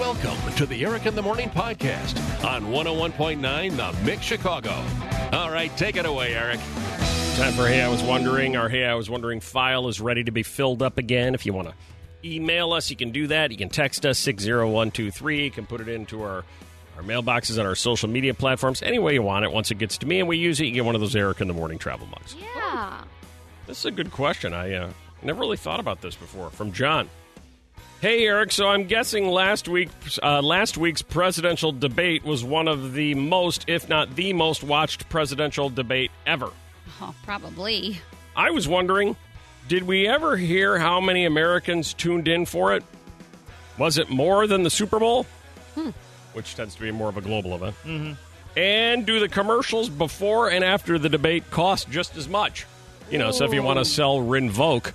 Welcome to the Eric in the Morning podcast on 101.9 The Mix Chicago. All right, take it away, Eric. Time for Hey I Was Wondering. Our Hey I Was Wondering file is ready to be filled up again. If you want to email us, you can do that. You can text us 60123. You can put it into our mailboxes on our social media platforms. Any way you want it. Once it gets to me and we use it, you get one of those Eric in the Morning travel mugs. Yeah. This is a good question. I never really thought about this before. From John. Hey, Eric, so I'm guessing last week's presidential debate was one of the most, if not the most, watched presidential debate ever. Oh, probably. I was wondering, did we ever hear how many Americans tuned in for it? Was it more than the Super Bowl? Which tends to be more of a global event. Mm-hmm. And do the commercials before and after the debate cost just as much? You know, so if you want to sell Rinvoq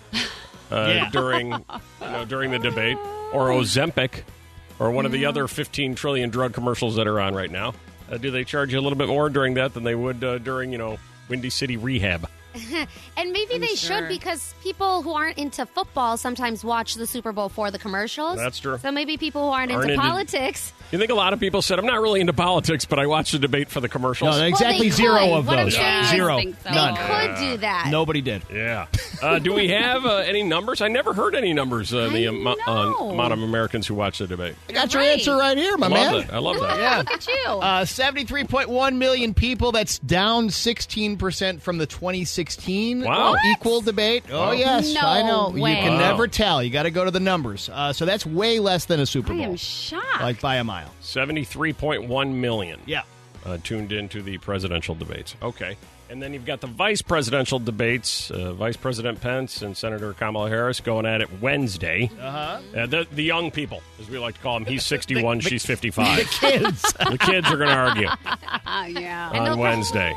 during the debate, or Ozempic, or one of the other 15 trillion drug commercials that are on right now, do they charge you a little bit more during that than they would during, Windy City Rehab? And maybe they should, because people who aren't into football sometimes watch the Super Bowl for the commercials. That's true. So maybe people who aren't into politics. You think a lot of people said, I'm not really into politics, but I watch the debate for the commercials? No, exactly zero of those. Zero. So. None. They could do that. Nobody did. Yeah. Do we have any numbers? I never heard any numbers on the amount of Americans who watch the debate. I got your answer right here, my man. I love that. Yeah. Look at you. 73.1 million people. That's down 16% from the 2016 Wow. equal debate. Oh, yes. No I know. way. You can never tell. You got to go to the numbers. So that's way less than a Super Bowl. I am shocked. Like by a mile. 73.1 million. Yeah. Tuned into the presidential debates. Okay. And then you've got the vice presidential debates. Vice President Pence and Senator Kamala Harris going at it Wednesday. Uh-huh. The young people, as we like to call them. He's 61, she's 55. The kids. The kids are going to argue Yeah. on Wednesday.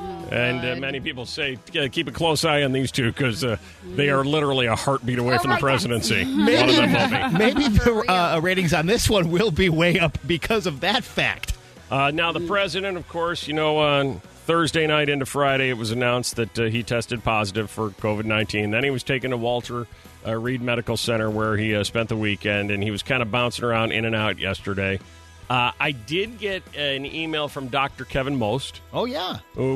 And many people say, keep a close eye on these two because they are literally a heartbeat away from the presidency. One of them will be. Maybe the ratings on this one will be way up because of that fact. Now, the president, of course, on Thursday night into Friday, it was announced that he tested positive for COVID-19. Then he was taken to Walter Reed Medical Center where he spent the weekend, and he was kind of bouncing around in and out yesterday. I did get an email from Dr. Kevin Most. Oh, yeah.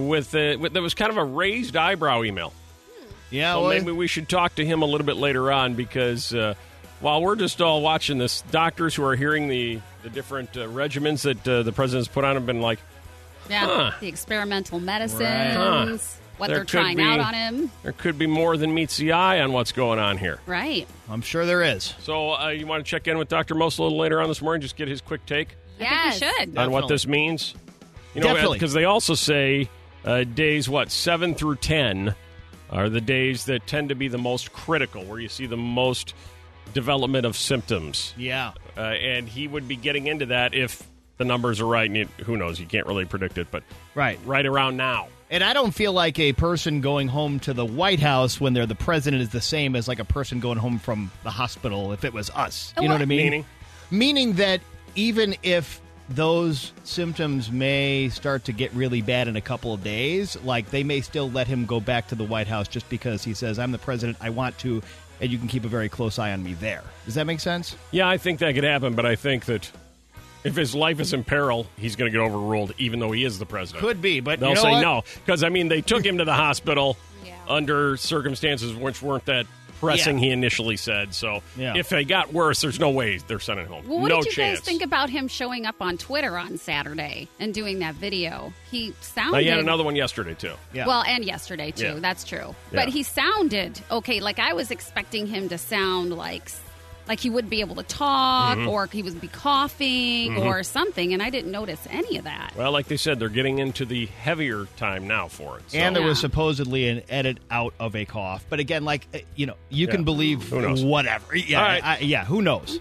That was kind of a raised eyebrow email. Yeah, So maybe we should talk to him a little bit later on because while we're just all watching this, doctors who are hearing the different regimens that the president's put on have been like, the experimental medicines, Right. what There they're could trying be- out on him. there could be more than meets the eye on what's going on here. Right. I'm sure there is. So you want to check in with Dr. Most a little later on this morning, just get his quick take Yes. I think we should. on what this means? Definitely. Because they also say days, 7 through 10 are the days that tend to be the most critical, where you see the most development of symptoms. Yeah. And he would be getting into that if the numbers are right. And who knows? You can't really predict it, but Right. right around now. And I don't feel like a person going home to the White House when they're the president is the same as like a person going home from the hospital if it was us. You know what I mean? Meaning that even if those symptoms may start to get really bad in a couple of days, like they may still let him go back to the White House just because he says, I'm the president, I want to, and you can keep a very close eye on me there. Does that make sense? Yeah, I think that could happen, but I think that if his life is in peril, he's going to get overruled, even though he is the president. Could be, but They'll you know say what? no. Because, they took him to the hospital under circumstances which weren't that pressing, he initially said. So if they got worse, there's no way they're sending home. Well, what no did you chance. guys think about him showing up on Twitter on Saturday and doing that video? He sounded... He had another one yesterday, too. Yeah. Well, and yesterday, too. Yeah. That's true. Yeah. But he sounded okay. Like, I was expecting him to sound like he wouldn't be able to talk or he would be coughing or something, and I didn't notice any of that. Well, like they said, they're getting into the heavier time now for it. So. And there was supposedly an edit out of a cough. But again, you can believe Who knows? whatever. Yeah, All right. Who knows?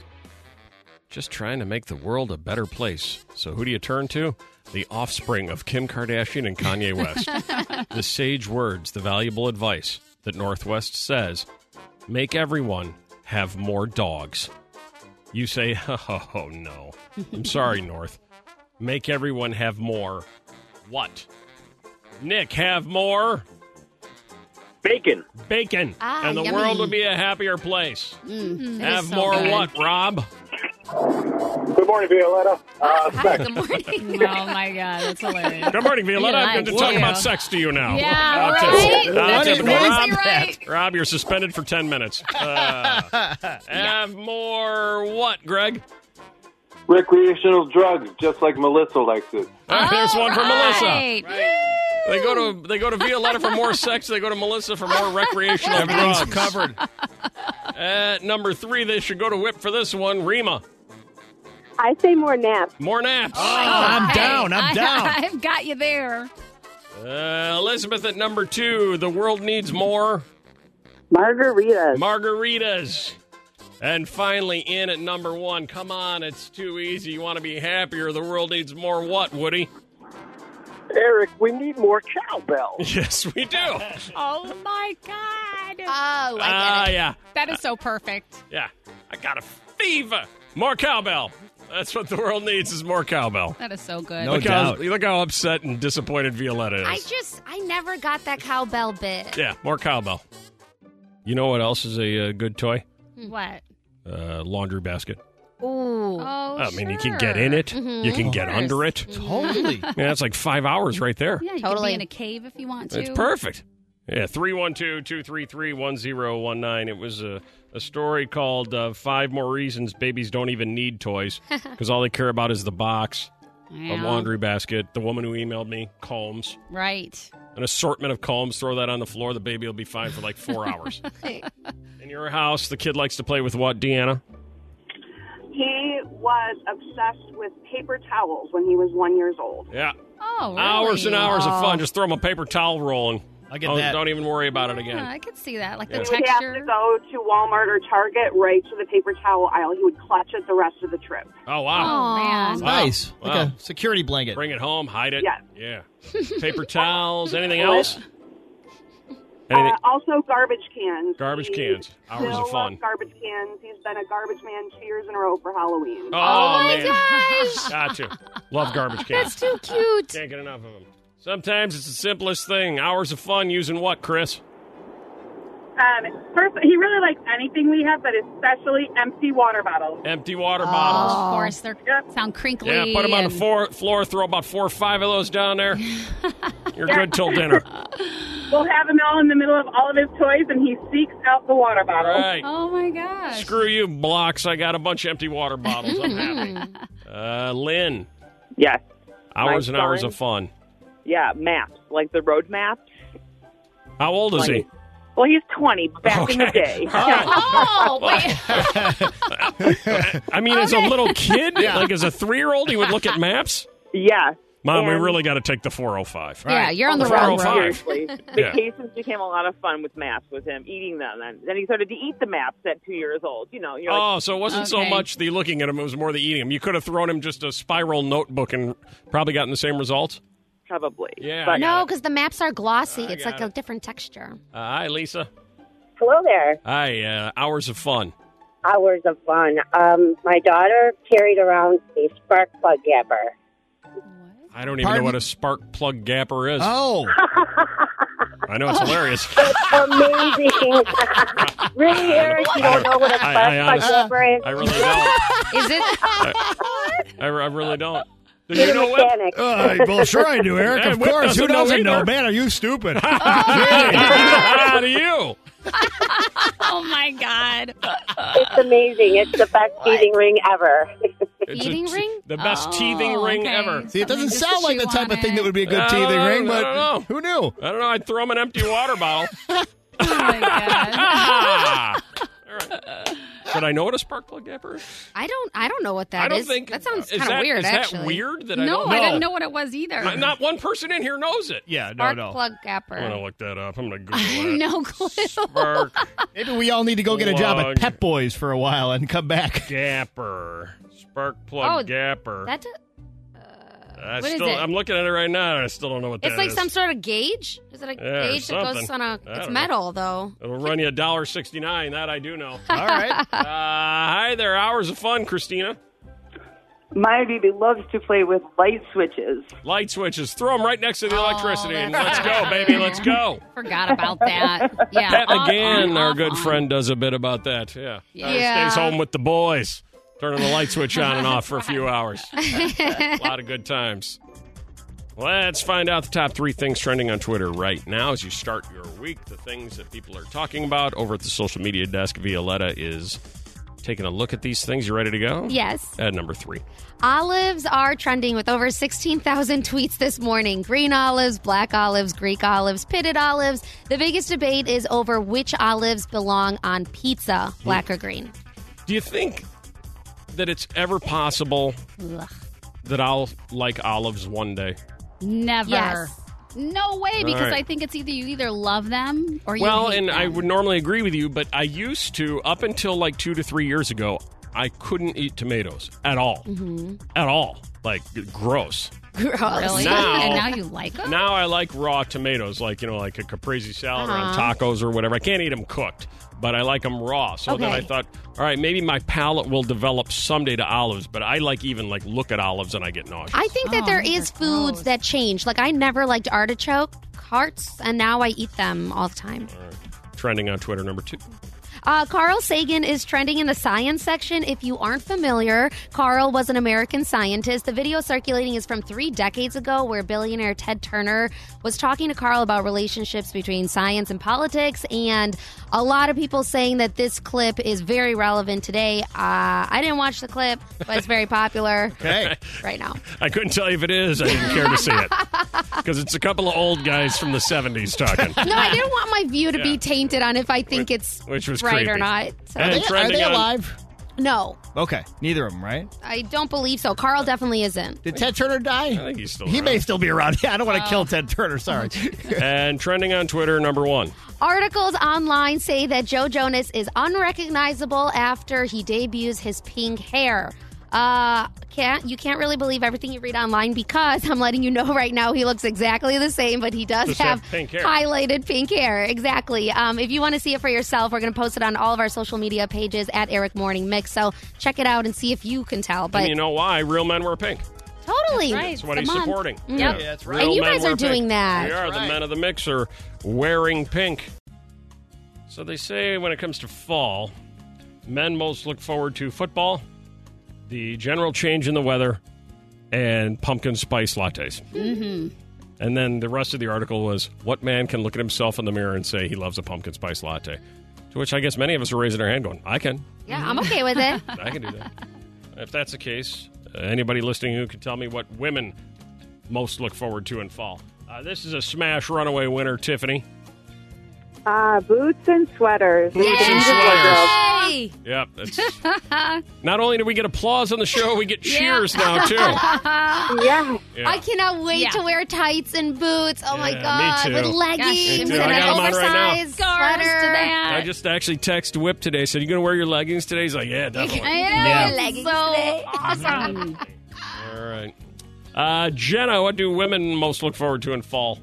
Just trying to make the world a better place. So who do you turn to? The offspring of Kim Kardashian and Kanye West. The sage words, the valuable advice that Northwest says, make everyone have more dogs. You say, oh, no. I'm sorry, North. Make everyone have more what? Nick, have more? Bacon. Bacon. And the yummy. world would be a happier place. Have so more good. what, Rob? Good morning, Violetta. Hi, good morning. Oh, my God. That's hilarious. Good morning, Violetta. I'm going to talk you. about sex to you now. Yeah, That's right? it. That's That's it. exactly Rob, right. Rob, you're suspended for 10 minutes. Have more what, Greg? Recreational drugs, just like Melissa likes it. There's one for Melissa. Right. They go to Violetta for more sex. They go to Melissa for more recreational Everything's drugs. covered. At number 3, they should go to Whip for this one. Rima. I say more naps. More naps. I'm Hey, down. I'm down. I've got you there. Elizabeth at number 2. The world needs more Margaritas. margaritas. And finally, in at number 1. Come on, it's too easy. You want to be happier. The world needs more what, Woody? Eric, we need more cowbell. Yes, we do. Oh, my God. Oh, I get it. Yeah. That is so perfect. Yeah. I got a fever. More cowbell. That's what the world needs is more cowbell. That is so good. No doubt. Look how upset and disappointed Violetta is. I never got that cowbell bit. Yeah, more cowbell. You know what else is a good toy? What? Laundry basket. Ooh. Oh, I mean, you can get in it. You can get course. under it. Totally. Yeah, that's like 5 hours right there. Yeah, you Totally. can be in a cave if you want to. It's perfect. Yeah, 312-233-1019. It was a story called 5 More Reasons Babies Don't Even Need Toys, because all they care about is the box, Yeah. a laundry basket. The woman who emailed me, combs, Right. an assortment of combs. Throw that on the floor. The baby will be fine for like 4 hours. In your house, the kid likes to play with what, Deanna? He was obsessed with paper towels when he was 1 year old. Yeah. Oh, really? Hours and hours of fun. Just throw him a paper towel roll and I get that. don't even worry about it Yeah, again. I could see that. Like Yeah. the He would have to texture. go to Walmart or Target right to the paper towel aisle. He would clutch it the rest of the trip. Oh, wow. Oh, man. Wow. Nice. Like Wow. a security blanket. Bring it home, hide it. Yes. Yeah. Paper towels. Anything else? Anything? Also, garbage cans. Garbage He cans. Hours still of fun. loves garbage cans. He's been a garbage man 2 years in a row for Halloween. Oh, my man. gosh. Gotcha. Love garbage cans. That's too cute. Can't get enough of them. Sometimes it's the simplest thing. Hours of fun using what, Chris? First, he really likes anything we have, but especially empty water bottles. Empty water bottles. Of course, they sound crinkly. Yeah, put them on the and- floor, throw about 4 or 5 of those down there. You're good till dinner. We'll have him all in the middle of all of his toys, and he seeks out the water bottle. Right. Oh, my gosh. Screw you, blocks. I got a bunch of empty water bottles. I'm happy. Lynn, Yes. hours and My hours son- of fun. Yeah, maps, like the road maps. How old is he? Well, he's 20, back in the day. Oh, wait. I mean, as a little kid, like as a 3-year-old, he would look at maps? Yes. Mom, we And- really got to take the 405. Yeah, you're on the Oh, wrong 405. road. Seriously. Yeah. Vacations became a lot of fun with maps with him, eating them. And then he started to eat the maps at 2 years old. You know, you're like, Oh, so it wasn't so Okay. much the looking at him, it was more the eating him. You could have thrown him just a spiral notebook and probably gotten the same results. probably. Yeah. But No, because the maps are glossy. I It's got like a it. different texture. Hi, Lisa. Hello there. Hi, hours of fun. Hours of fun. My daughter carried around a spark plug gapper. I don't even know Pardon? what a spark plug gapper is. Oh. I know it's hilarious. Amazing. Really, Eric? You don't know what a spark plug honestly- gapper is? I really don't. Is it? I really don't. Do You're you a know what? mechanic. Well, sure I do, Eric. Yeah, Of Whip course. Who doesn't know doesn't know? either. Man, are you stupid? How do you? Oh, my God. It's amazing. It's the best teething ring ever. It's Teething ring? The best teething ring okay. ever. See, it doesn't Something just sound to like the chew type on of thing that it. would be a good I teething don't ring, know, I but don't know. who knew? I don't know. I'd throw him an empty water bottle. Oh, my God. Ah! All right. But I know what a spark plug gapper is. I don't know what that I don't is. think that sounds is kind of weird. Is actually, that weird that I No, don't I know? didn't know what it was either. Not one person in here knows it. Yeah, Spark no. plug gapper. I'm gonna look that up. I'm gonna Google I have it. no clue. Spark Maybe we all need to go get a job Plug. at Pep Boys for a while and come back. gapper. Spark plug gapper. That what what is it? I'm looking at it right now, and I still don't know what that is. it's like some sort of gauge. Is it a Yeah, gauge that goes something. on a? I It's don't know. metal though. It'll run you $1.69. That I do know. All right. Hi there, hours of fun, Christina. my baby loves to play with light switches. Light switches. Throw them right next to the electricity, and let's that's go, baby. Let's go. Forgot about that. Yeah. Pat off, McGann, on, our off, good on. friend, does a bit about that. Yeah. Yeah. Stays home with the boys. Turning the light switch on and off for a few hours. A lot of good times. Let's find out the top 3 things trending on Twitter right now as you start your week. The things that people are talking about over at the social media desk. Violetta is taking a look at these things. You ready to go? Yes. At number 3. Olives are trending with over 16,000 tweets this morning. Green olives, black olives, Greek olives, pitted olives. The biggest debate is over which olives belong on pizza, black or green. Do you think that it's ever possible that I'll like olives one day? Never. Yes. No way, because right. I think it's you either love them or you Well, hate and them. I would normally agree with you, but I used to, up until like 2 to 3 years ago, I couldn't eat tomatoes at all. Mm-hmm. At all. Like, gross. Gross. Really? Now- And now you like them? Now I like raw tomatoes, like, like a caprese salad or on tacos or whatever. I can't eat them cooked, but I like them raw. So then I Okay. thought, all right, maybe my palate will develop someday to olives, but I even look at olives and I get nauseous. I think that there is foods that change. Like, I never liked artichoke hearts, and now I eat them all the time. Trending on Twitter, number 2. Carl Sagan is trending in the science section. If you aren't familiar, Carl was an American scientist. The video circulating is from 3 decades ago where billionaire Ted Turner was talking to Carl about relationships between science and politics, and a lot of people saying that this clip is very relevant today. I didn't watch the clip, but it's very popular right now. I couldn't tell you if it is. I didn't care to see it. Because it's a couple of old guys from the 70s talking. No, I didn't want my view to be tainted on if I think it's Which was right creepy. or not. So. And Are trending they on- alive? No, Okay, neither of them, right? I don't believe so. Carl definitely isn't. Did Ted Turner die? I think he's still He around. may still be around. Yeah, I don't want to kill Ted Turner. Sorry. And trending on Twitter, number 1. Articles online say that Joe Jonas is unrecognizable after he debuts his pink hair. You can't really believe everything you read online because I'm letting you know right now he looks exactly the same, but he does Just have have pink hair. highlighted pink hair. Exactly. If you want to see it for yourself, we're going to post it on all of our social media pages at Eric Morning Mix. So check it out and see if you can tell. But And you know why? Real men wear pink. totally. Right. That's what It's he's the month. supporting. Yep. Yeah, that's Real right. And you men guys wear are doing pink. that. We are. That's The right. men of the mix are wearing pink. So they say when it comes to fall, men most look forward to football, the general change in the weather, and pumpkin spice lattes. Mm-hmm. And then the rest of the article was, what man can look at himself in the mirror and say he loves a pumpkin spice latte? To which I guess many of us are raising our hand going, I can. Yeah, I'm okay with it. I can do that. If that's the case, anybody listening who can tell me what women most look forward to in fall. This is a smash runaway winner, Tiffany. Boots and sweaters. Boots and sweaters. Yay! Yep. That's, not only do we get applause on the show, we get cheers now, too. Yeah. Yeah. I cannot wait to wear tights and boots. Oh my Yeah, me God. too. With Me leggings too. and I an got 'em on right now. oversized Scarves to sweater. that. I just actually texted Whip today, said, you going to wear your leggings today? He's like, yeah, definitely. I know. Yeah. It's Leggings so today. awesome. All right. Jenna, what do women most look forward to in fall?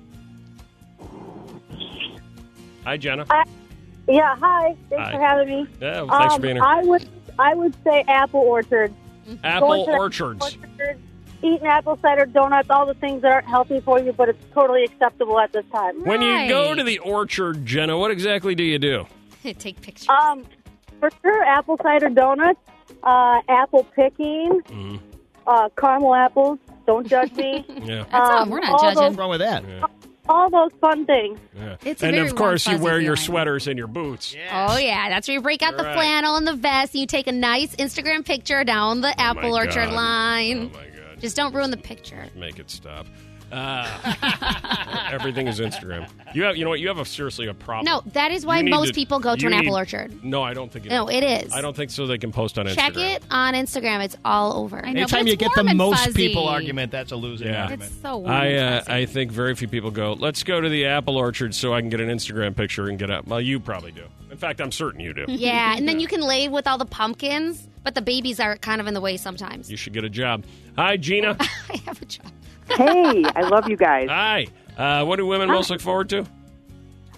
Hi, Jenna. Yeah, hi. Thanks Hi. for having me. Yeah, well, thanks for being here. I would say apple orchard. Apple Going to the orchards. orchard, eating apple cider donuts, all the things that aren't healthy for you, but it's totally acceptable at this time. When you go Right. to the orchard, Jenna, what exactly do you do? Take pictures. For sure, apple cider donuts, apple picking, caramel apples. Don't judge me. Yeah. That's all. We're not judging. What's wrong with that? All those fun things. Yeah. It's a And very of course, warm, you wear fuzzy your feeling. sweaters and your boots. Oh, yeah. That's where you break out the Right. flannel and the vest, and you take a nice Instagram picture down the apple my orchard God. line. Oh, my God. Just don't ruin the picture. Make it stop. Everything is Instagram. You know what? You have seriously a problem. No, that is why You need most to- people go to you an apple need- orchard. No, I don't think it No, is. it is. I don't think so. They can post on Instagram. Check it on Instagram. It's all over. I know, Anytime but you it's get the warm and most fuzzy. people argument, that's a losing Yeah. argument. It's so warm and fuzzy. I think very few people go, let's go to the apple orchard so I can get an Instagram picture and get out. Well, you probably do. In fact, I'm certain you do. Yeah, and then you can lay with all the pumpkins, but the babies are kind of in the way sometimes. You should get a job. Hi, Gina. I have a job. Hey, I love you guys. Hi. What do women most look forward to?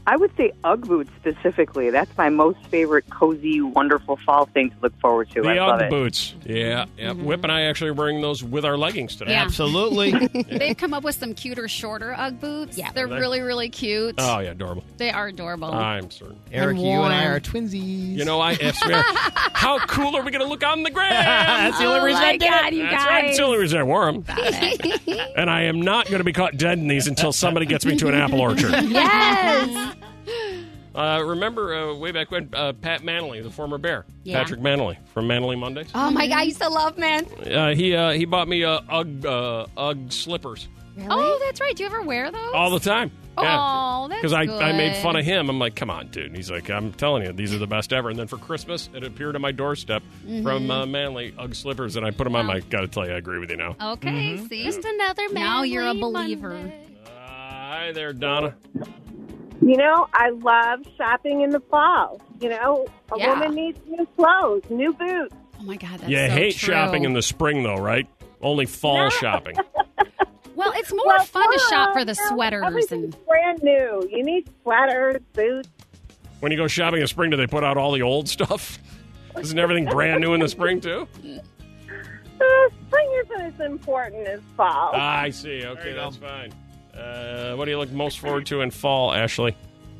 I would say Ugg boots specifically. That's my most favorite, cozy, wonderful fall thing to look forward to. I love Ugg it. boots. Yeah. Whip and I actually are wearing those with our leggings today. Yeah. Absolutely. They've come up with some cuter, shorter Ugg boots. Yeah, they're Are they? really, really cute. Oh, yeah, adorable. They are adorable. I'm certain. Eric, you and I are twinsies. You know, how cool are we going to look on the gram? That's the only reason I did it. You That's guys. right. That's the only reason I wore them. And I am not going to be caught dead in these until somebody gets me to an apple orchard. Yes. Remember way back when Pat Manley, the former Bear, Yeah. Patrick Manley from Manley Mondays? Oh, my God. I used to love men. He bought me Ugg slippers Really? Oh, that's right. Do you ever wear those? all the time. Oh, that's Because I made fun of good. him. I'm like, come on, dude. And he's like, I'm telling you, these are the best ever. And then for Christmas, it appeared on my doorstep from Manley Ugg slippers, and I put them on. I got to tell you, I agree with you now. Okay, see? Just another man. Now you're a believer. Hi there, Donna. You know, I love shopping in the fall. You know, a Yeah. woman needs new clothes, new boots. Oh, my God, that's You so hate true. shopping in the spring, though, right? Only fall shopping. Well, it's more fun to shop for the fall, sweaters. Everything's and brand new. You need sweaters, boots. When you go shopping in the spring, do they put out all the old stuff? Isn't everything brand new in the spring, too? Spring isn't as important as fall. I see. Okay, that's fine. What do you look most forward to in fall, Ashley?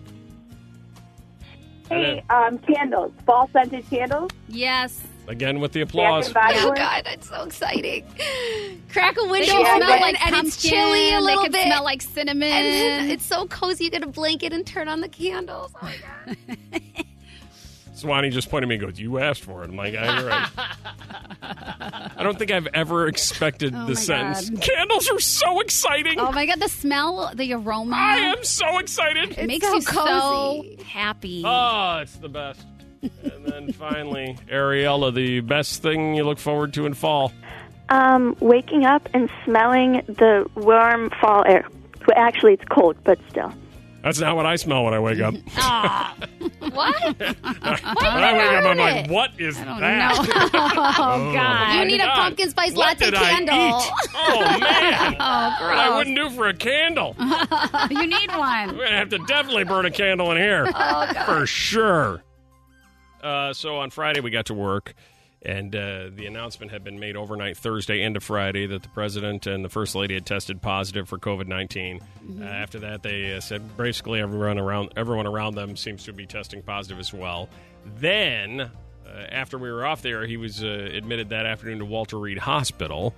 Hey, candles, fall scented candles. Yes. Again with the applause. Oh, God, that's so exciting. Crack a They window can smell open like and pumpkin. it's chilly a little They can bit. smell like cinnamon. And then it's so cozy. You get a blanket and turn on the candles. Oh, my God. Swanee just pointed at me and goes, you asked for it. I'm like, you're right. I don't think I've ever expected Oh, the my sentence. God. Candles are so exciting. Oh, my God, the smell, the aroma. I am so excited. It makes so you cozy. so happy. Oh, it's the best. And then finally, Ariella, the best thing you look forward to in fall. Waking up and smelling the warm fall air. Well, actually, it's cold, but still. That's not what I smell when I wake up. What? When I wake up, I'm like, what is that? Oh, God. You need a pumpkin spice What latte did I candle. eat? Oh, man. Oh, gross. I wouldn't do for a candle. You need one. We're going to have to definitely burn a candle in here. For sure. So on Friday, we got to work, and the announcement had been made overnight Thursday into Friday that the president and the first lady had tested positive for COVID-19. After that, they said basically everyone around them seems to be testing positive as well. Then, after we were off there, he was admitted that afternoon to Walter Reed Hospital.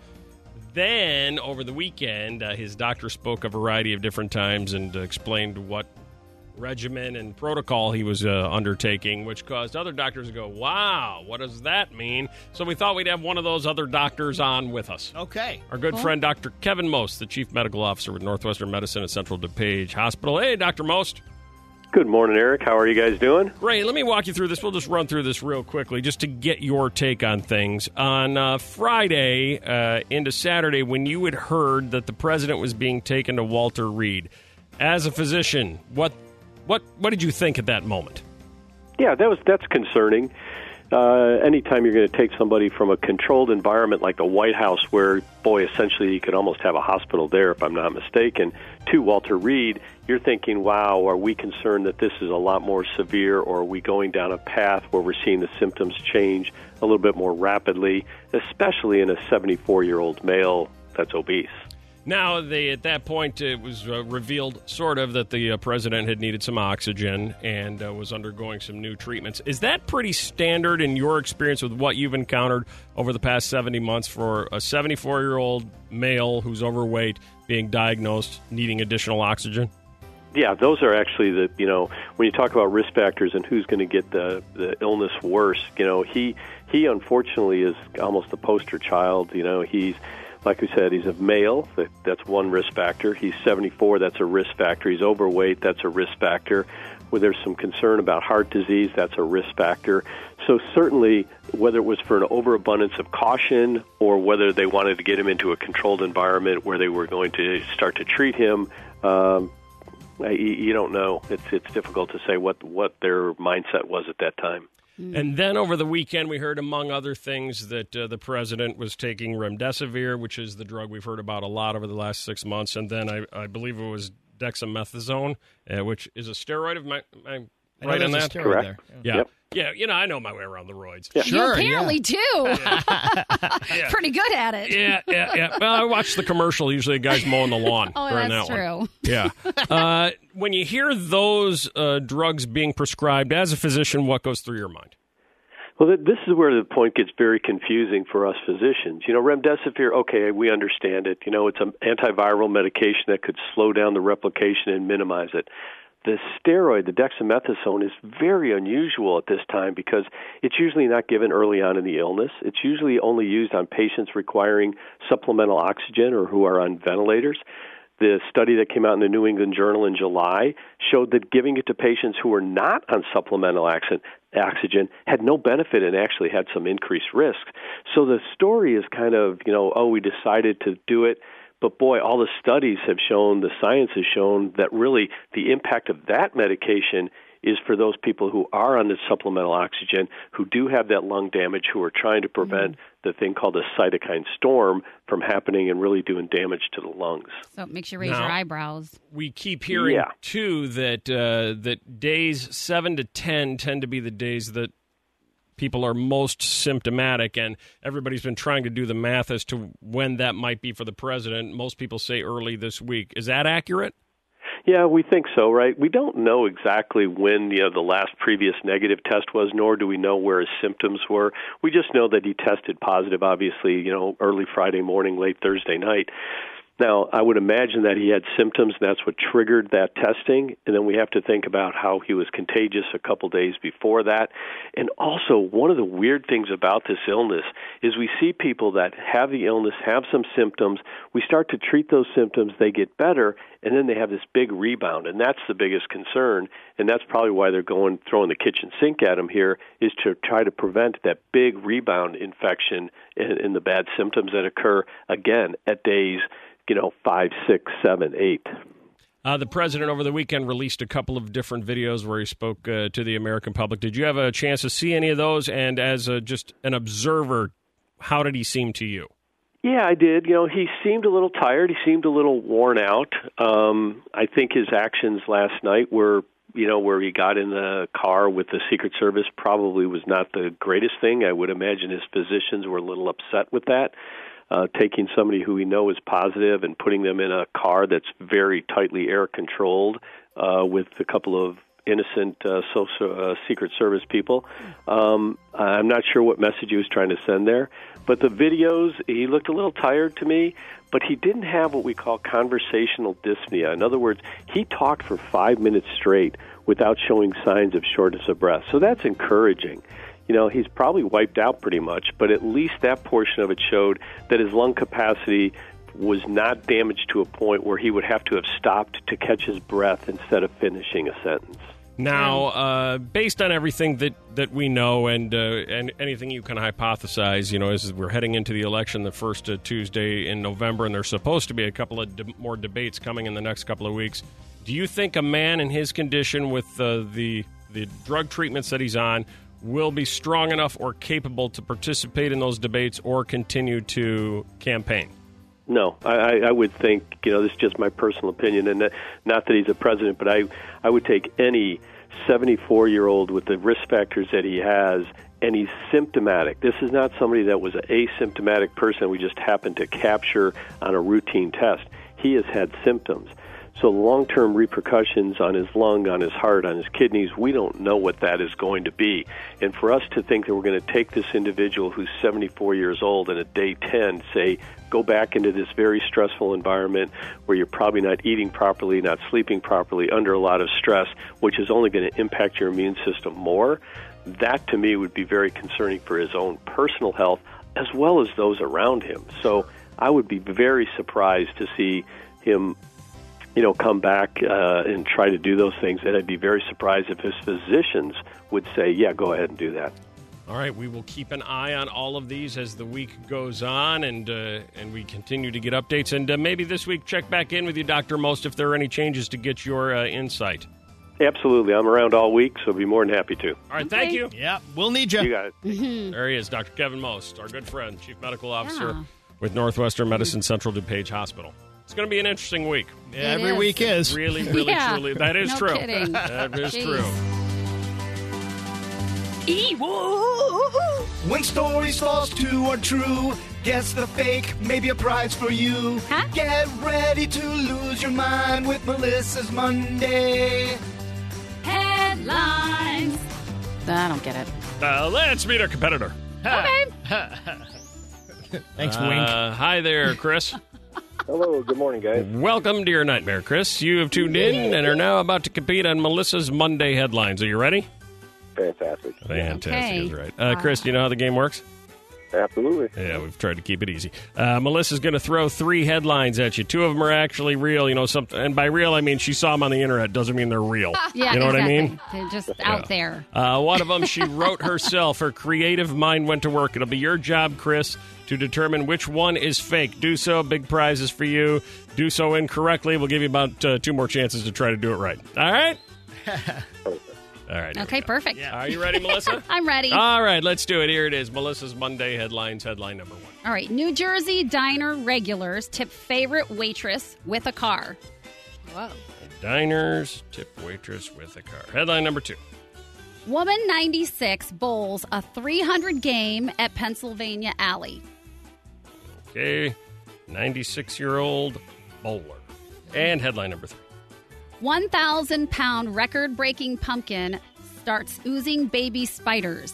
Then, over the weekend, his doctor spoke a variety of different times and explained what regimen and protocol he was undertaking, which caused other doctors to go, wow, what does that mean? So we thought we'd have one of those other doctors on with us. Okay. Our good friend, Dr. Kevin Most, the Chief Medical Officer with Northwestern Medicine at Central DuPage Hospital. Hey, Dr. Most. Good morning, Eric. How are you guys doing? Great. Let me walk you through this. We'll just run through this real quickly just to get your take on things. On Friday into Saturday, when you had heard that the president was being taken to Walter Reed, as a physician, what did you think at that moment? Yeah, that's concerning. Anytime you're going to take somebody from a controlled environment like the White House, where, boy, essentially you could almost have a hospital there, if I'm not mistaken, to Walter Reed, you're thinking, wow, are we concerned that this is a lot more severe, or are we going down a path where we're seeing the symptoms change a little bit more rapidly, especially in a 74-year-old male that's obese? Now, at that point, it was revealed, sort of, that the president had needed some oxygen and was undergoing some new treatments. Is that pretty standard in your experience with what you've encountered over the past 70 months for a 74-year-old male who's overweight being diagnosed needing additional oxygen? Yeah, those are actually when you talk about risk factors and who's going to get the illness worse, he unfortunately is almost the poster child. He's, like we said, he's a male. That's one risk factor. He's 74. That's a risk factor. He's overweight. That's a risk factor. Where there's some concern about heart disease, that's a risk factor. So certainly, whether it was for an overabundance of caution or whether they wanted to get him into a controlled environment where they were going to start to treat him, you don't know. It's difficult to say what their mindset was at that time. And then over the weekend, we heard, among other things, that the president was taking remdesivir, which is the drug we've heard about a lot over the last 6 months. And then I believe it was dexamethasone, which is a steroid. Am I I right on that? Correct. Yeah. Yep. Yeah, I know my way around the roids. Yeah. You apparently do. Pretty good at it. Yeah. Well, I watch the commercial. Usually a guy's mowing the lawn during that's that one. true. Yeah. When you hear those drugs being prescribed, as a physician, what goes through your mind? Well, this is where the point gets very confusing for us physicians. Remdesivir, okay, we understand it. It's an antiviral medication that could slow down the replication and minimize it. The steroid, the dexamethasone, is very unusual at this time because it's usually not given early on in the illness. It's usually only used on patients requiring supplemental oxygen or who are on ventilators. The study that came out in the New England Journal in July showed that giving it to patients who were not on supplemental oxygen had no benefit and actually had some increased risk. So the story is kind of, we decided to do it. But boy, all the studies have shown, the science has shown that really the impact of that medication is for those people who are on the supplemental oxygen, who do have that lung damage, who are trying to prevent the thing called a cytokine storm from happening and really doing damage to the lungs. So it makes you raise your eyebrows. We keep hearing, too, that days 7 to 10 tend to be the days that people are most symptomatic, and everybody's been trying to do the math as to when that might be for the president. Most people say early this week. Is that accurate? Yeah, we think so, right? We don't know exactly when the last previous negative test was, nor do we know where his symptoms were. We just know that he tested positive, obviously, early Friday morning, late Thursday night. Now, I would imagine that he had symptoms, and that's what triggered that testing. And then we have to think about how he was contagious a couple days before that. And also, one of the weird things about this illness is we see people that have the illness, have some symptoms. We start to treat those symptoms, they get better, and then they have this big rebound. And that's the biggest concern. And that's probably why they're throwing the kitchen sink at him here, is to try to prevent that big rebound infection and the bad symptoms that occur, again, at days 5, 6, 7, 8. The president over the weekend released a couple of different videos where he spoke to the American public. Did you have a chance to see any of those? And as just an observer, how did he seem to you? Yeah, I did. He seemed a little tired. He seemed a little worn out. I think his actions last night were, where he got in the car with the Secret Service probably was not the greatest thing. I would imagine his physicians were a little upset with that. Taking somebody who we know is positive and putting them in a car that's very tightly air-controlled with a couple of innocent Secret Service people. I'm not sure what message he was trying to send there. But the videos, he looked a little tired to me, but he didn't have what we call conversational dyspnea. In other words, he talked for 5 minutes straight without showing signs of shortness of breath. So that's encouraging. He's probably wiped out pretty much, but at least that portion of it showed that his lung capacity was not damaged to a point where he would have to have stopped to catch his breath instead of finishing a sentence. Now, based on everything that we know and anything you can hypothesize, as we're heading into the election the first Tuesday in November, and there's supposed to be a couple of more debates coming in the next couple of weeks, do you think a man in his condition with the drug treatments that he's on will be strong enough or capable to participate in those debates or continue to campaign? No, I would think, this is just my personal opinion, and not that he's a president, but I would take any 74-year-old with the risk factors that he has, and he's symptomatic. This is not somebody that was an asymptomatic person we just happened to capture on a routine test. He has had symptoms. So long-term repercussions on his lung, on his heart, on his kidneys, we don't know what that is going to be. And for us to think that we're going to take this individual who's 74 years old and at day 10 say, go back into this very stressful environment where you're probably not eating properly, not sleeping properly, under a lot of stress, which is only going to impact your immune system more, that to me would be very concerning for his own personal health as well as those around him. So I would be very surprised to see him come back and try to do those things. And I'd be very surprised if his physicians would say, yeah, go ahead and do that. All right, we will keep an eye on all of these as the week goes on, and we continue to get updates. And maybe this week check back in with you, Dr. Most, if there are any changes to get your insight. Absolutely. I'm around all week, so I'd be more than happy to. All right, thank you. Yeah, we'll need you. You got it. There he is, Dr. Kevin Most, our good friend, Chief Medical Officer with Northwestern Medicine Central DuPage Hospital. It's going to be an interesting week. Every week is. Really, really, truly. That is no true. Kidding. That is Jeez. true. When stories false to are true, guess the fake, maybe a prize for you. Huh? Get ready to lose your mind with Melissa's Monday Headlines. I don't get it. Let's meet our competitor. Okay. Thanks, Wink. Hi there, Chris. Hello, good morning, guys. Welcome to your nightmare, Chris. You have tuned in and are now about to compete on Melissa's Monday Headlines. Are you ready? Fantastic. Fantastic Okay. is right. Chris, do you know how the game works? Absolutely. Yeah, we've tried to keep it easy. Melissa's going to throw 3 headlines at you. 2 of them are actually real. You know, and by real, I mean she saw them on the internet. Doesn't mean they're real. Yeah, you know what I exactly. mean? They're just out there. One of them she wrote herself. Her creative mind went to work. It'll be your job, Chris, to determine which one is fake. Do so. Big prizes for you. Do so incorrectly. We'll give you about 2 more chances to try to do it right. All right? All right. Okay, perfect. Are you ready, Melissa? I'm ready. All right, let's do it. Here it is. Melissa's Monday Headlines, headline number 1. All right. New Jersey diner regulars tip favorite waitress with a car. Whoa. Diners tip waitress with a car. Headline number 2. Woman 96 bowls a 300 game at Pennsylvania Alley. Okay. 96-year-old bowler. And headline number 3. 1,000-pound record-breaking pumpkin starts oozing baby spiders.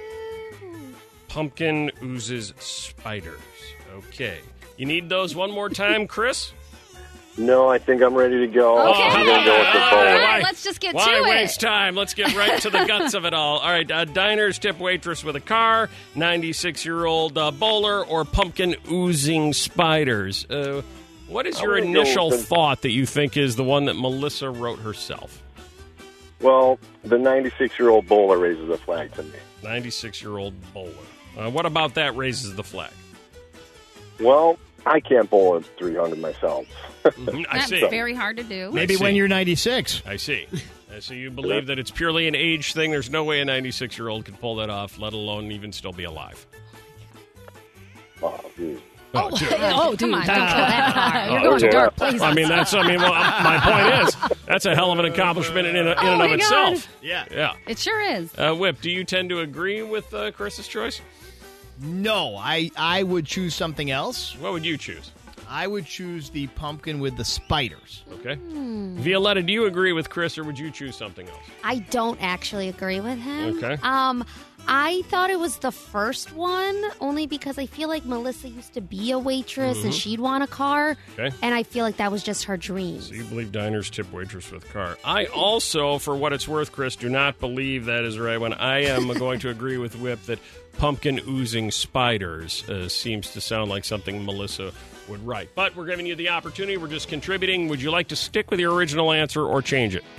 Pumpkin oozes spiders. Okay. You need those one more time, Chris? No, I think I'm ready to go. Okay. I'm going to go with the All bowl. right, let's just get to Why it. waste time? Let's get right to the guts of it all. All right, diners tip waitress with a car, 96-year-old bowler, or pumpkin oozing spiders. What is your initial thought that you think is the one that Melissa wrote herself? Well, the 96-year-old bowler raises a flag to me. 96-year-old bowler. What about that raises the flag? Well, I can't bowl at 300 myself. I That's see. very hard to do. Maybe when you're 96. I see. So you believe that it's purely an age thing. There's no way a 96-year-old can pull that off, let alone even still be alive. Oh, dude. Oh, dude, Come on. don't kill that car. You're going to dark places. my point is, that's a hell of an accomplishment in and of itself. Yeah. It sure is. Whip, do you tend to agree with Chris's choice? No, I would choose something else. What would you choose? I would choose the pumpkin with the spiders. Okay. Violetta, do you agree with Chris, or would you choose something else? I don't actually agree with him. Okay. I thought it was the first one, only because I feel like Melissa used to be a waitress and she'd want a car. Okay. And I feel like that was just her dream. So you believe diners tip waitress with car. I also, for what it's worth, Chris, do not believe that is right when I am going to agree with Whip that pumpkin oozing spiders seems to sound like something Melissa would write. But we're giving you the opportunity. We're just contributing. Would you like to stick with your original answer or change it?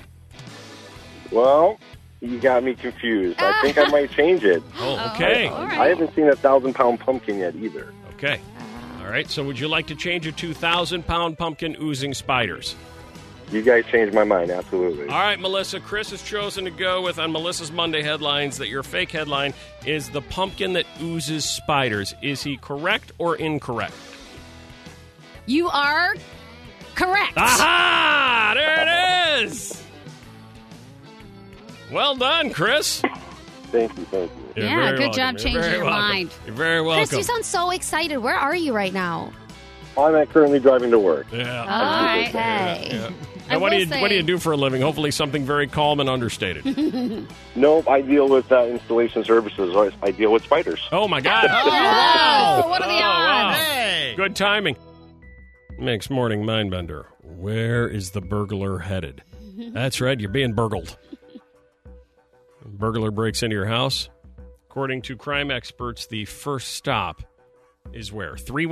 Well, you got me confused. I think I might change it. Oh, okay. I haven't seen a 1,000-pound pumpkin yet either. Okay. All right. So would you like to change it to 1,000-pound pumpkin oozing spiders? You guys changed my mind, absolutely. All right, Melissa. Chris has chosen to go with, on Melissa's Monday Headlines, that your fake headline is the pumpkin that oozes spiders. Is he correct or incorrect? You are correct. Aha! There it is! Well done, Chris. Thank you. You're Yeah, very good welcome. job You're changing very your welcome. mind. You're very welcome. Chris, you sound so excited. Where are you right now? I'm currently driving to work. Yeah. All right. Yeah. I And what will do you do for a living? Hopefully something very calm and understated. Nope, I deal with installation services. I deal with spiders. Oh, my God. Oh, what are the odds? Hey! Good timing. Makes morning mindbender. Where is the burglar headed? That's right, you're being burgled. Burglar breaks into your house. According to crime experts, the first stop is where?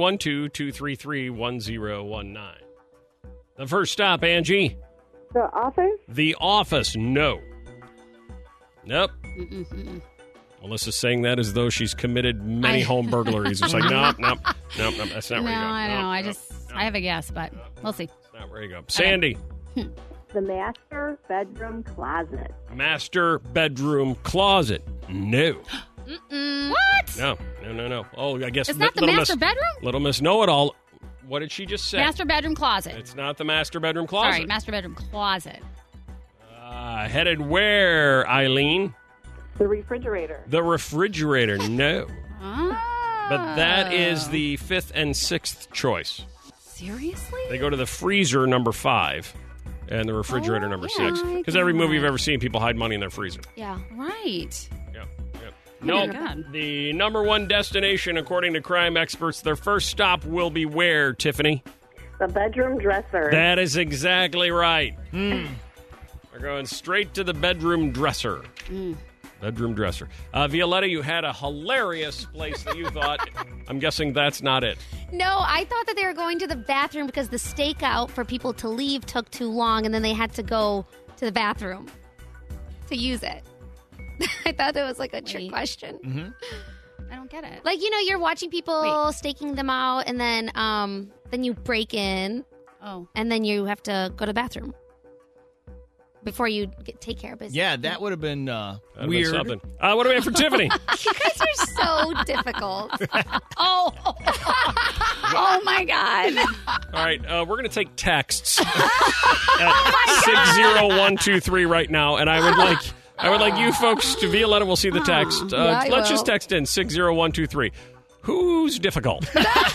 312-233-1019. The first stop, Angie. The office? The office. No. Nope. Melissa's saying that as though she's committed many home burglaries. It's like, nope, that's not where you go. I know. Nope. I have a guess, but we'll see. That's not where you go. Sandy. The master bedroom closet. Master bedroom closet. No. What? No. Oh, I guess It's not the Little master Miss, bedroom? Little Miss Know-It-All What did she just say? Master bedroom closet. It's not the master bedroom closet. Sorry, master bedroom closet. Headed where, Eileen? The refrigerator. The refrigerator. No. Ah. But that is the 5th and 6th choice. Seriously? They go to the freezer, number 5, and the refrigerator, number 6. Because every movie you've ever seen, people hide money in their freezer. Yeah. Right. Yep. Oh No, my God. the number 1 destination, according to crime experts, their first stop will be where, Tiffany? The bedroom dresser. That is exactly right. We're going straight to the bedroom dresser. Bedroom dresser. Violetta, you had a hilarious place that you thought. I'm guessing that's not it. No, I thought that they were going to the bathroom because the stakeout for people to leave took too long, and then they had to go to the bathroom to use it. I thought that was like a trick question. I don't get it. Like, you're watching people staking them out, and then you break in. Oh. And then you have to go to the bathroom before you take care of business. Yeah, that would have been That'd have weird. been something. What do we have for Tiffany? You guys are so difficult. Oh my God. All right, we're going to take texts at 60123 right now, and I would like you folks to Violetta will see the text. I Let's will. just text in 60123. Who's difficult?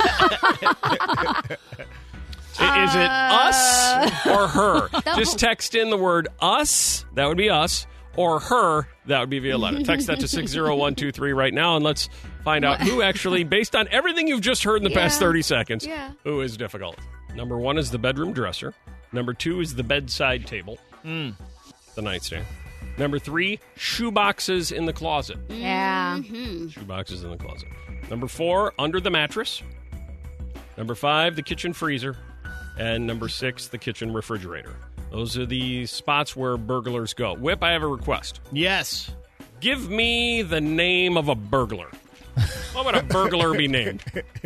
Is it us or her? Just text in the word us, that would be us, or her, that would be Violetta. Text that to 60123 right now, and let's find out who actually, based on everything you've just heard in the past 30 seconds, who is difficult. Number 1 is the bedroom dresser. Number 2 is the bedside table, the nightstand. Number 3, shoeboxes in the closet. Yeah. Shoeboxes in the closet. Number 4, under the mattress. Number 5, the kitchen freezer. And number 6, the kitchen refrigerator. Those are the spots where burglars go. Whip, I have a request. Yes. Give me the name of a burglar. What would a burglar be named?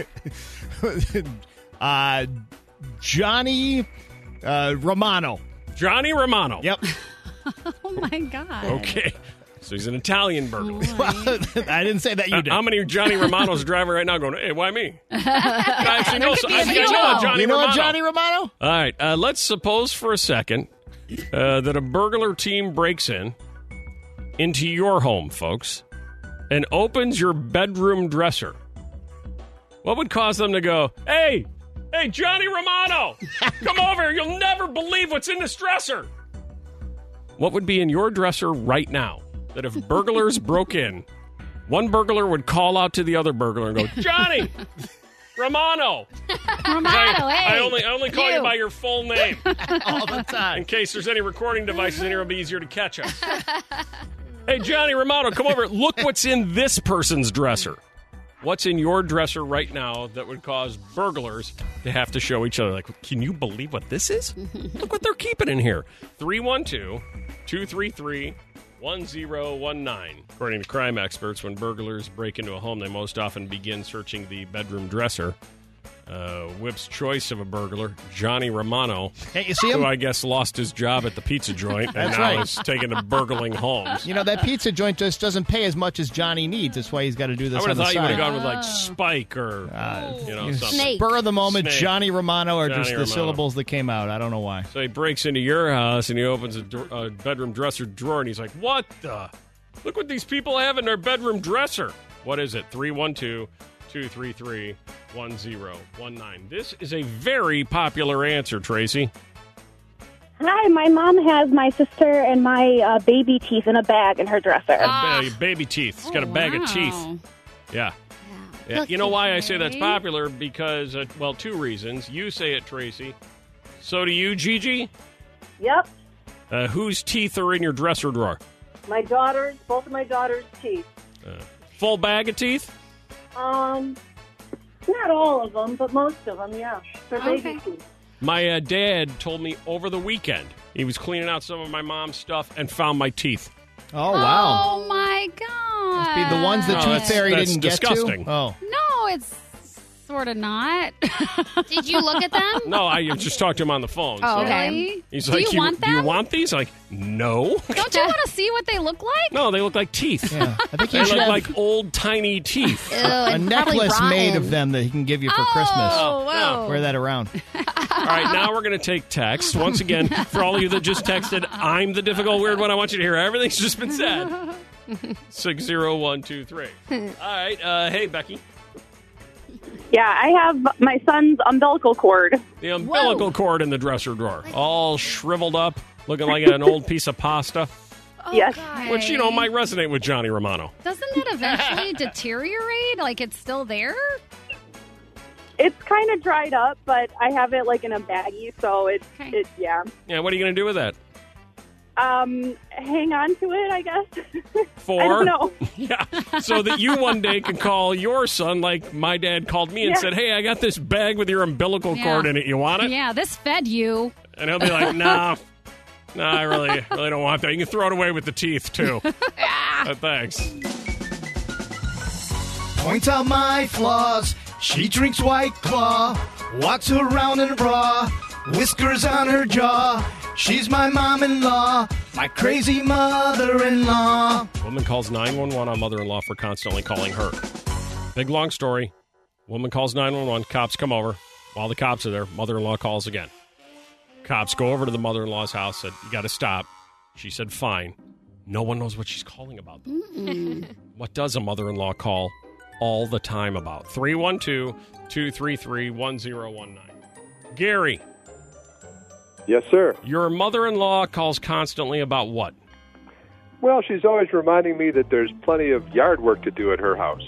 Johnny Romano. Johnny Romano. Yep. Oh my God. Okay. So he's an Italian burglar. Well, I didn't say that. You did. How many Johnny Romanos are driving right now going, hey, why me? I actually know, You know a Johnny Romano? All right. Let's suppose for a second that a burglar team breaks into your home, folks, and opens your bedroom dresser. What would cause them to go, hey, Johnny Romano, come over. You'll never believe what's in this dresser. What would be in your dresser right now that if burglars broke in, one burglar would call out to the other burglar and go, Johnny Romano. I only call you by your full name. All the time. In case there's any recording devices in here, it'll be easier to catch us. Hey, Johnny Romano, come over. Look what's in this person's dresser. What's in your dresser right now that would cause burglars to have to show each other? Like, can you believe what this is? Look what they're keeping in here. 312-233-1019. According to crime experts, when burglars break into a home, they most often begin searching the bedroom dresser. Whip's choice of a burglar, Johnny Romano. Can't you see him? Who I guess lost his job at the pizza joint and That's now right. is taking to burgling homes. You know, that pizza joint just doesn't pay as much as Johnny needs. That's why he's got to do this I would on have the thought you would side. have gone with like Spike or something. Spur of the moment, Snake. Johnny Romano, or Johnny just the Romano. syllables that came out. I don't know why. So he breaks into your house and he opens a bedroom dresser drawer and he's like, what the? Look what these people have in their bedroom dresser. What is it? 312-233-1019. This is a very popular answer, Tracy. Hi, my mom has my sister and my baby teeth in a bag in her dresser. Baby teeth. It's got a bag of teeth. Yeah. Look You know why I say okay. that's popular? Because, two reasons. You say it, Tracy. So do you, Gigi? Yep. Whose teeth are in your dresser drawer? My daughter's, both of my daughter's teeth. Full bag of teeth? Not all of them, but most of them, yeah. For baby teeth. My dad told me over the weekend he was cleaning out some of my mom's stuff and found my teeth. Oh, wow. Oh my God. Must be the ones the tooth fairy that's didn't disgusting. get to? Oh. No, it's sort of not. Did you look at them? No, I just talked to him on the phone. Oh, okay. Really? He's Do like, you want them? Do you want these? I'm like, no. Don't you want to see what they look like? No, they look like teeth. Yeah. I think They you should look have like old, tiny teeth. a necklace made of them that he can give you for Christmas. whoa. Wear that around. All right, now we're going to take text. Once again, for all of you that just texted, I'm the difficult, weird one. I want you to hear everything's just been said. 60123. All right. Hey, Becky. Yeah, I have my son's umbilical cord. The umbilical cord in the dresser drawer. All shriveled up, looking like an old piece of pasta. Yes. Which, might resonate with Johnny Romano. Doesn't it eventually deteriorate? Like it's still there? It's kind of dried up, but I have it like in a baggie, so it's yeah. Yeah, what are you going to do with that? Hang on to it, I guess. For? I don't know. Yeah, so that you one day can call your son like my dad called me and said, hey, I got this bag with your umbilical cord in it. You want it? Yeah, this fed you. And he'll be like, no, I really don't want that. You can throw it away with the teeth, too. Thanks. Points out my flaws. She drinks White Claw, walks around in a bra, whiskers on her jaw. She's my mom-in-law, my crazy mother-in-law. Woman calls 911 on mother-in-law for constantly calling her. Big, long story. Woman calls 911. Cops come over. While the cops are there, mother-in-law calls again. Cops go over to the mother-in-law's house, said, you got to stop. She said, fine. No one knows what she's calling about. What does a mother-in-law call all the time about? 312-233-1019. Gary. Yes, sir. Your mother-in-law calls constantly about what? Well, she's always reminding me that there's plenty of yard work to do at her house.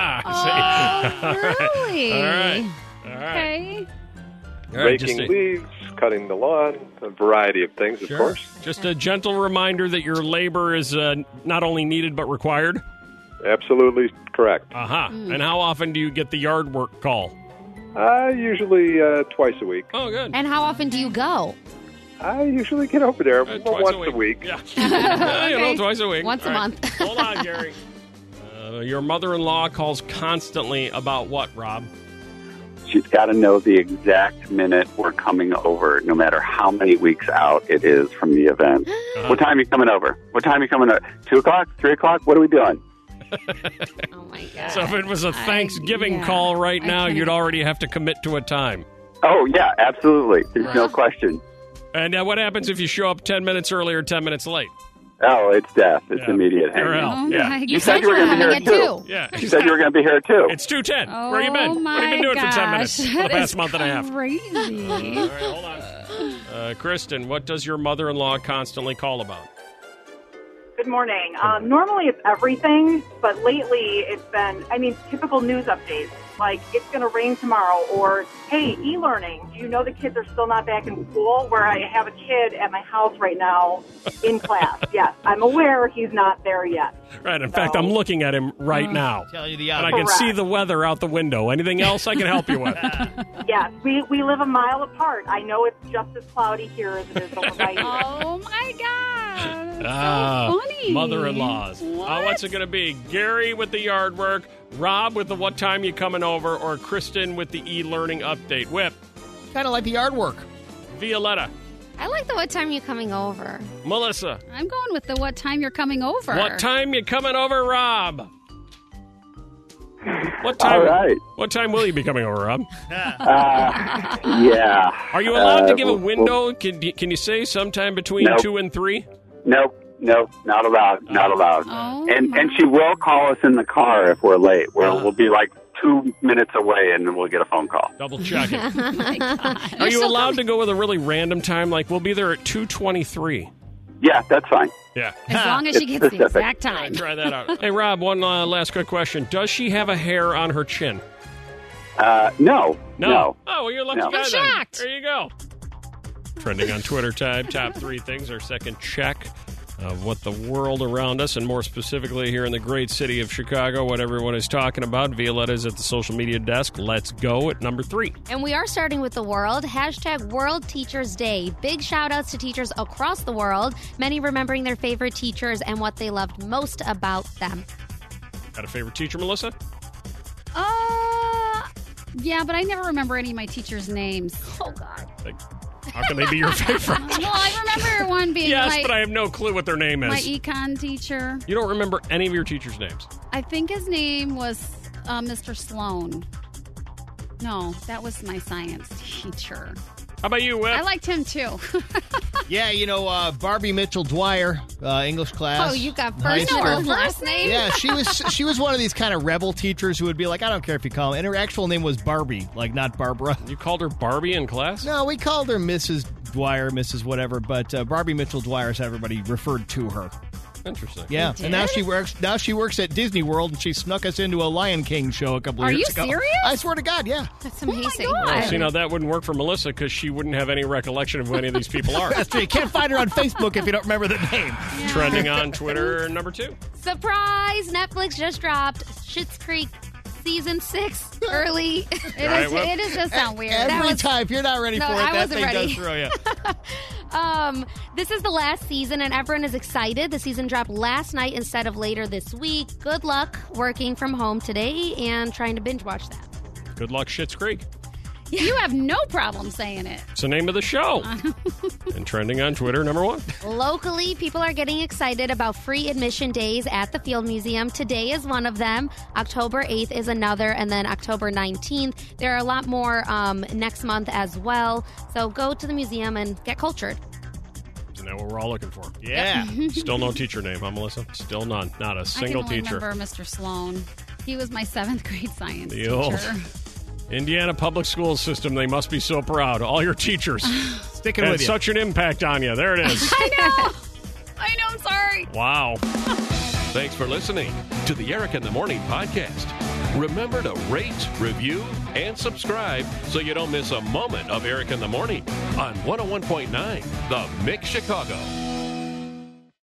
Really? All right. Okay. Raking leaves, cutting the lawn, a variety of things, of course. Just a gentle reminder that your labor is not only needed but required? Absolutely correct. And how often do you get the yard work call? Usually twice a week. Oh, good. And how often do you go? I usually get over there once a week. Yeah. Twice a week. Once a month. Hold on, Gary. Your mother-in-law calls constantly about what, Rob? She's got to know the exact minute we're coming over, no matter how many weeks out it is from the event. What time are you coming over? What time are you coming over? 2 o'clock? 3 o'clock? What are we doing? Oh, my God. So if it was a Thanksgiving call right now, you'd already have to commit to a time. Oh, yeah, absolutely. There's no question. And what happens if you show up 10 minutes early or 10 minutes late? Oh, it's death. It's immediate hanging. Oh, Yeah. my You said you were going to be here, too. Yeah. You said you were going to be here, too. It's 2:10. Where you been? What have you been doing for 10 minutes for the past month and a half? Crazy. All right, hold on. Kristen, what does your mother-in-law constantly call about? Good morning. Normally it's everything, but lately it's been, typical news updates. Like, it's going to rain tomorrow, or, hey, e-learning. Do you know the kids are still not back in school? Where I have a kid at my house right now in class. Yes, I'm aware he's not there yet. Right. In fact, I'm looking at him right now. Tell you the and I can see the weather out the window. Anything else I can help you with? Yes, we live a mile apart. I know it's just as cloudy here as it is over by you. Oh, my God. So funny. Mother-in-laws. What's it going to be? Gary with the yard work, Rob with the what time you coming over, or Kristen with the e-learning update? Whip. Kind of like the yard work. Violetta. I like the what time you coming over. Melissa. I'm going with the what time you're coming over. What time you coming over, Rob? What time? All right. What time will you be coming over, Rob? Yeah. Are you allowed to give a window? Can you say sometime between 2 and 3? Nope, not allowed. Not allowed. Oh, and she will call us in the car if we're late. We'll be like 2 minutes away, and then we'll get a phone call. Double check it. Oh my God. Are you allowed to go with a really random time? Like, we'll be there at 2:23. Yeah, that's fine. Yeah. As long as she gets the exact time. Try that out. Hey, Rob, one last quick question. Does she have a hair on her chin? No. Oh, well, you're lucky guy I'm then. shocked. There you go. Trending on Twitter tab, top 3 things. Our second check of what the world around us, and more specifically here in the great city of Chicago, what everyone is talking about. Violetta's at the social media desk. Let's go at number 3. And we are starting with the world. Hashtag World Teachers Day. Big shout outs to teachers across the world, many remembering their favorite teachers and what they loved most about them. Got a favorite teacher, Melissa? Yeah, but I never remember any of my teachers' names. Oh, God. How can they be your favorite? Well, I remember one being yes, but I have no clue what their name is. My econ teacher. You don't remember any of your teachers' names? I think his name was Mr. Sloan. No, that was my science teacher. How about you, Whip? I liked him, too. Yeah, Barbie Mitchell Dwyer, English class. Oh, you got first or last name? Yeah, she was one of these kind of rebel teachers who would be like, I don't care if you call me. And her actual name was Barbie, like not Barbara. You called her Barbie in class? No, we called her Mrs. Dwyer, Mrs. whatever, but Barbie Mitchell Dwyer is how everybody referred to her. Interesting. Yeah, and now she works at Disney World, and she snuck us into a Lion King show a couple of years ago. Are you serious? I swear to God, yeah. That's amazing. Oh, my God. Well, see, now that wouldn't work for Melissa because she wouldn't have any recollection of who any of these people are. That's true. You can't find her on Facebook if you don't remember the name. Yeah. Trending on Twitter, number 2. Surprise! Netflix just dropped Schitt's Creek Season 6 early. It does sound weird. Every time, if you're not ready for it, that thing ready. goes through you. This is the last season, and everyone is excited. The season dropped last night instead of later this week. Good luck working from home today and trying to binge watch that. Good luck, Schitt's Creek. You have no problem saying it. It's the name of the show. And trending on Twitter, number 1. Locally, people are getting excited about free admission days at the Field Museum. Today is one of them. October 8th is another, and then October 19th. There are a lot more next month as well. So go to the museum and get cultured. Isn't that what we're all looking for? Yeah. Still no teacher name, huh, Melissa? Still none. Not a single I can only teacher. remember Mr. Sloan. He was my 7th grade science The teacher. old Indiana public school system, they must be so proud. All your teachers. Sticking had with you. such an impact on you. There it is. I know, I'm sorry. Wow. Thanks for listening to the Eric in the Morning podcast. Remember to rate, review, and subscribe so you don't miss a moment of Eric in the Morning on 101.9 The Mix Chicago.